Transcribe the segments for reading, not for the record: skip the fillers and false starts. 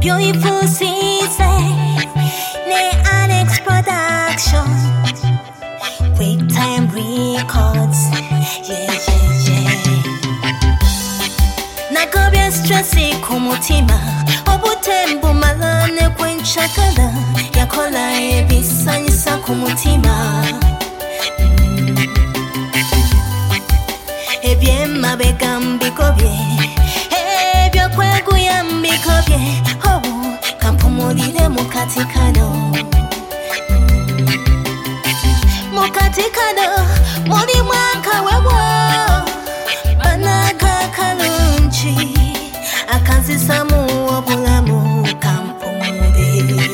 beautiful season, ne Annex Production, Quick Time Records, yeah. Nagobya stressy kumutima, obutembu malane kwenchakala, yakola ebisanyisa kumutima. Ebyema begambikobye, ebyo kweguyambikobye, obu kampumulire mukatikano. Mukatikano, muli mwaka wewo, banaka kalungi, akanzisamu obulamu kampumule.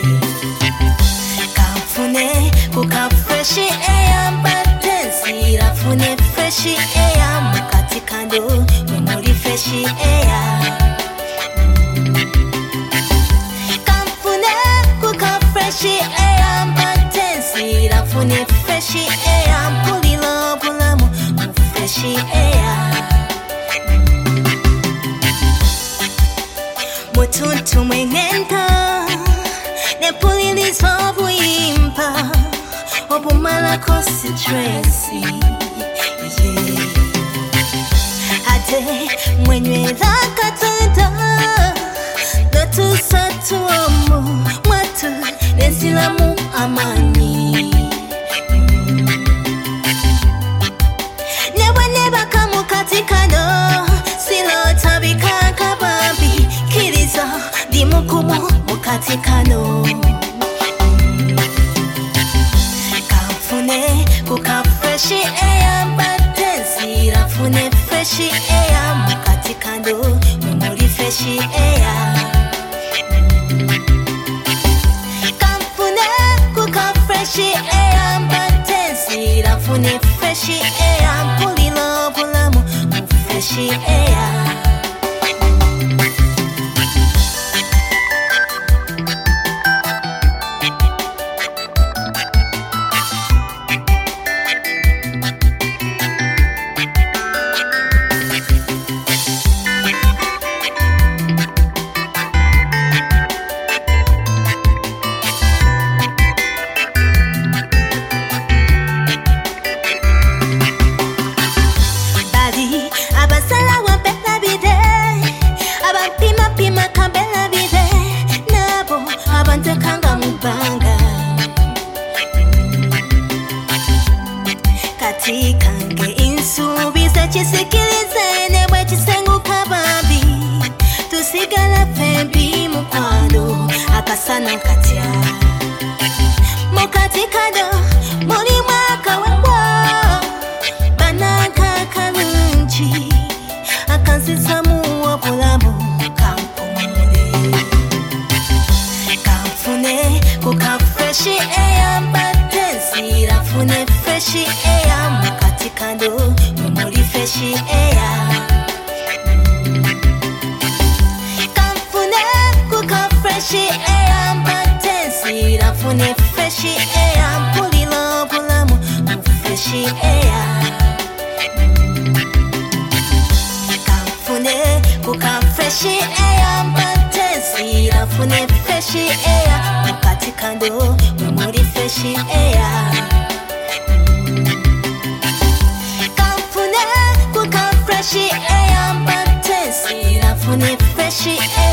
Kanfune kuka freshi eyambadde nsirafune freshi eya mukatikano, muli freshi eya. Kanfune kuka freshi eyambadde nsirafune freshi eya mpulira obulamu mu freshi eya. Mutuntu mwengenda nepuliriza obuyimba obumalako sitresi, yeah. Ate mwenywera Katonda notusatu omu mwatu neziramu amaanyi. Nebaka mukatikano silota bikaka bambi, kiriza ndi mukumu mukatikano. Kanfune kuka freshi eyambadde nsirafune freshi eya mukatikano, muli freshi eya. Kanfune kuka freshi eyambadde nsirafune freshi eya mpulira obulamu mu freshi eya. Kange insubiza kisikilize nebwe kisenguka bambi, tusigala fembi mukwano akasana katya. Mukatikano muli mwaka wewo, banaka kalungi, akanzisamu obulamu kampumule. Kanfune kuka freshi eyambadde nsirafune freshi eya mukatikano, muli freshi eya. Kanfune kuka freshi eyambadde nsirafune freshi eya mpulira obulamu mu freshi eya. Kanfune kuka freshi eyambadde nsirafune freshi eya mukatikano, muli freshi eya. Kanfune kuka freshi eyambadde nsirafune freshi eya.